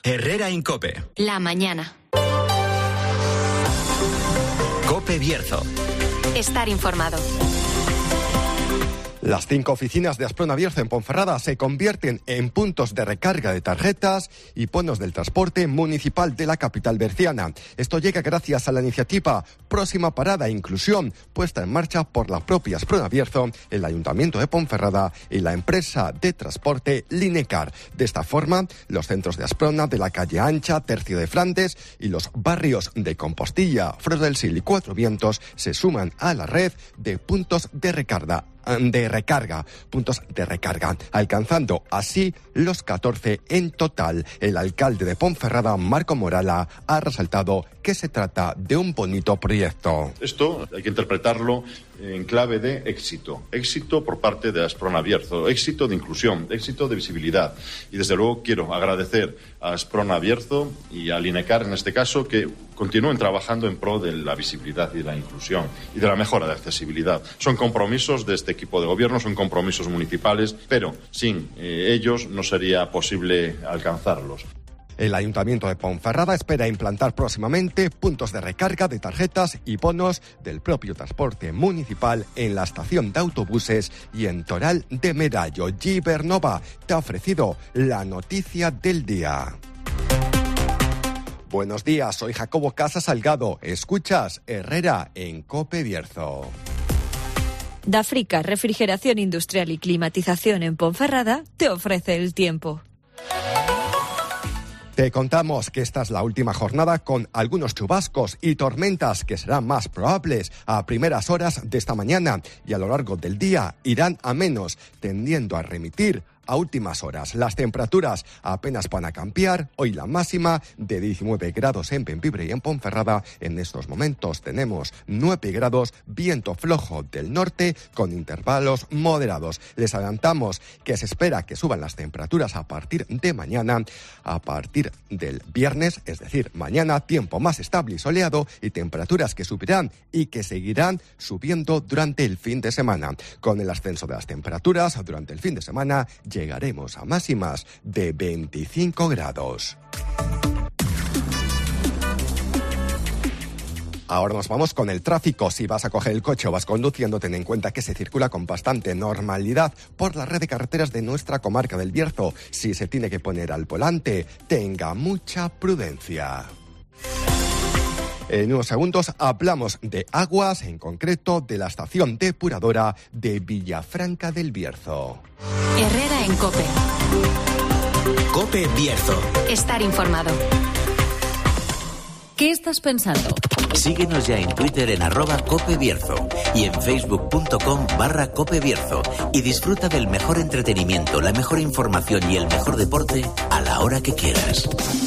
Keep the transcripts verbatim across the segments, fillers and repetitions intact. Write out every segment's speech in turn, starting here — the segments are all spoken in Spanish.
Herrera Incope. La mañana. Cope Bierzo. Estar informado. Las cinco oficinas de Asprona Bierzo en Ponferrada se convierten en puntos de recarga de tarjetas y bonos del transporte municipal de la capital berciana. Esto llega gracias a la iniciativa Próxima Parada e Inclusión, puesta en marcha por la propia Asprona Bierzo, el Ayuntamiento de Ponferrada y la empresa de transporte Linecar. De esta forma, los centros de Asprona, de la calle Ancha, Tercio de Flandes y los barrios de Compostilla, Fros del Sil y Cuatro Vientos se suman a la red de puntos de recarga. de recarga, puntos de recarga, alcanzando así los catorce en total. El alcalde de Ponferrada, Marco Morala, ha resaltado que se trata de un bonito proyecto. Esto hay que interpretarlo en clave de éxito. Éxito por parte de Asprona Bierzo, éxito de inclusión, éxito de visibilidad. Y desde luego quiero agradecer a Asprona Bierzo y a Linecar en este caso que continúen trabajando en pro de la visibilidad y de la inclusión y de la mejora de accesibilidad. Son compromisos de este equipo de gobierno, son compromisos municipales, pero sin eh, ellos no sería posible alcanzarlos. El Ayuntamiento de Ponferrada espera implantar próximamente puntos de recarga de tarjetas y bonos del propio transporte municipal en la estación de autobuses y en Toral de Medallo. Gibernova te ha ofrecido la noticia del día. Buenos días, soy Jacobo Casa Salgado. Escuchas Herrera en Cope Bierzo. Dafrica, refrigeración industrial y climatización en Ponferrada, te ofrece el tiempo. Te contamos que esta es la última jornada con algunos chubascos y tormentas que serán más probables a primeras horas de esta mañana y a lo largo del día irán a menos, tendiendo a remitir a últimas horas. Las temperaturas apenas van a cambiar. Hoy la máxima de diecinueve grados en Bembibre y en Ponferrada. En estos momentos tenemos nueve grados, viento flojo del norte con intervalos moderados. Les adelantamos que se espera que suban las temperaturas a partir de mañana, a partir del viernes, es decir, mañana tiempo más estable y soleado y temperaturas que subirán y que seguirán subiendo durante el fin de semana. Con el ascenso de las temperaturas durante el fin de semana, llegaremos a máximas de veinticinco grados. Ahora nos vamos con el tráfico. Si vas a coger el coche o vas conduciendo, ten en cuenta que se circula con bastante normalidad por la red de carreteras de nuestra comarca del Bierzo. Si se tiene que poner al volante, tenga mucha prudencia. En unos segundos hablamos de aguas, en concreto de la estación depuradora de Villafranca del Bierzo. Herrera en Cope. Cope Bierzo. Estar informado. ¿Qué estás pensando? Síguenos ya en Twitter en arroba Cope Bierzo y en facebook.com barra Cope Bierzo y disfruta del mejor entretenimiento, la mejor información y el mejor deporte a la hora que quieras.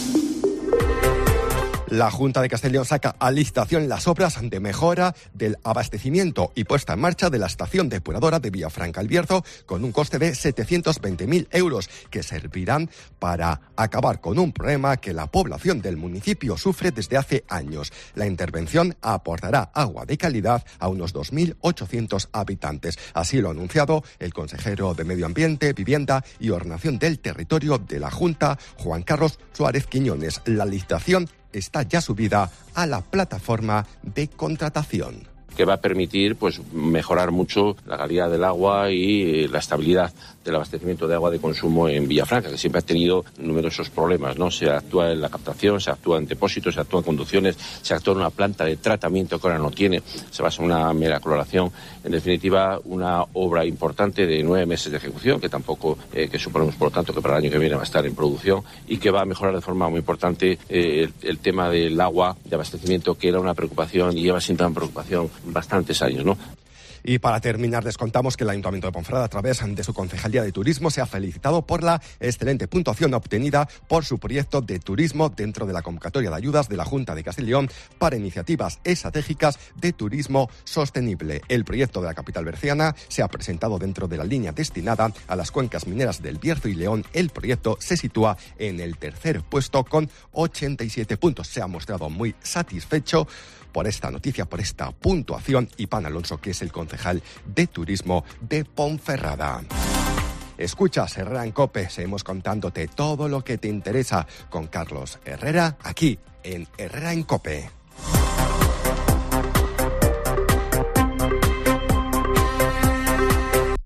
La Junta de Castellón saca a licitación las obras de mejora del abastecimiento y puesta en marcha de la estación depuradora de Villafranca del Bierzo con un coste de setecientos veinte mil euros que servirán para acabar con un problema que la población del municipio sufre desde hace años. La intervención aportará agua de calidad a unos dos mil ochocientos habitantes. Así lo ha anunciado el consejero de Medio Ambiente, Vivienda y Ordenación del Territorio de la Junta, Juan Carlos Suárez Quiñones. La licitación está ya subida a la plataforma de contratación, que va a permitir pues mejorar mucho la calidad del agua y la estabilidad del abastecimiento de agua de consumo en Villafranca, que siempre ha tenido numerosos problemas, ¿no? Se actúa en la captación, se actúa en depósitos, se actúa en conducciones, se actúa en una planta de tratamiento que ahora no tiene, se basa en una mera cloración. En definitiva, una obra importante de nueve meses de ejecución, que tampoco, eh, que suponemos por lo tanto que para el año que viene va a estar en producción y que va a mejorar de forma muy importante eh, el, el tema del agua de abastecimiento, que era una preocupación y lleva siendo una preocupación bastantes años, ¿no? Y para terminar, les contamos que el Ayuntamiento de Ponferrada, a través de su Concejalía de Turismo, se ha felicitado por la excelente puntuación obtenida por su proyecto de turismo dentro de la convocatoria de ayudas de la Junta de Castellón para iniciativas estratégicas de turismo sostenible. El proyecto de la capital berciana se ha presentado dentro de la línea destinada a las cuencas mineras del Bierzo y León. El proyecto se sitúa en el tercer puesto con ochenta y siete puntos. Se ha mostrado muy satisfecho por esta noticia, por esta puntuación, Iván Alonso, que es el concejal de turismo de Ponferrada. Escuchas Herrera en COPE, seguimos contándote todo lo que te interesa con Carlos Herrera, aquí en Herrera en COPE.